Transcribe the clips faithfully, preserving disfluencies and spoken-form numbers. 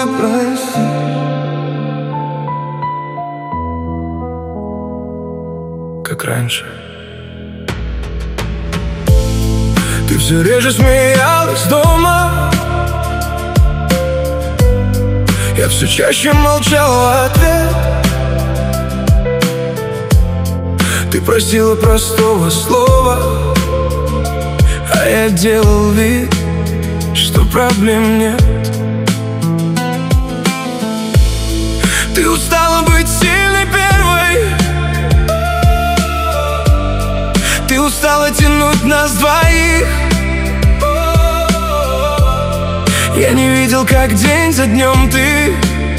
простишь, как раньше. Ты все реже смеялась дома, я все чаще молчал в ответ. Ты просила простого слова, а я делал вид, что проблем нет. Ты устала быть сильной первой, ты устала тянуть нас двоих. Я не видел, как день за днем ты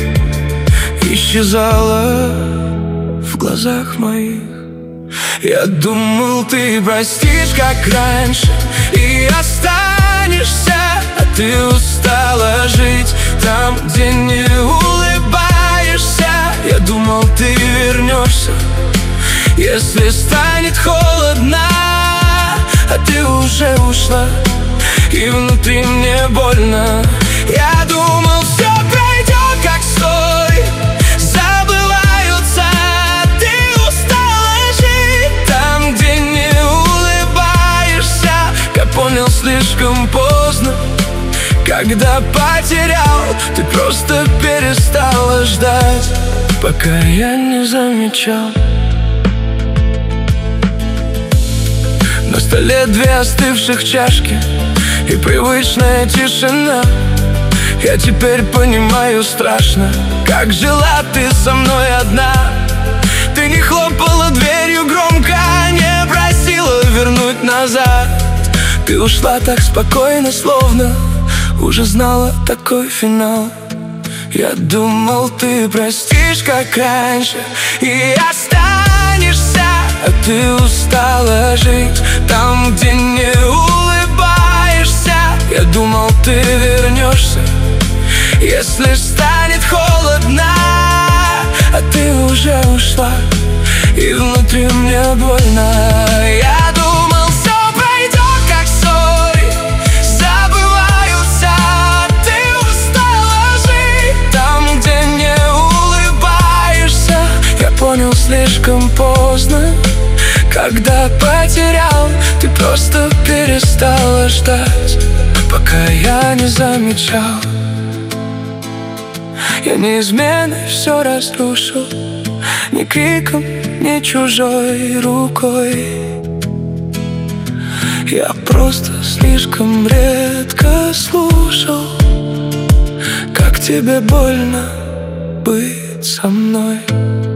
исчезала в глазах моих. Я думал, ты простишь, как раньше, и останешься, а ты устала жить там, где не улыбаешься. Я думал, ты вернешься, если станет холодно, а ты уже ушла, и внутри мне больно. Я думал, все пройдет, как ссоры забываются. Ты устала жить там, где не улыбаешься. Я понял слишком поздно, когда потерял. Ты просто перестала ждать, пока я не замечал. На столе две остывших чашки и привычная тишина. Я теперь понимаю, страшно, как жила ты со мной одна. Ты не хлопала дверью громко, не просила вернуть назад. Ты ушла так спокойно, словно уже знала такой финал. Я думал, ты простишь, как раньше, и останешься, а ты устала жить там, где не улыбаешься. Я думал, ты вернешься, если станет холодно, а ты уже ушла, и внутри мне больно. Я думал, все пройдет, как ссоры забываются. Ты устала жить там, где не улыбаешься. Я понял слишком поздно, когда потерял. Ты просто перестала ждать, пока я не замечал. Я неизменно все разрушил, ни криком, ни чужой рукой. Я просто слишком редко слушал, как тебе больно быть со мной.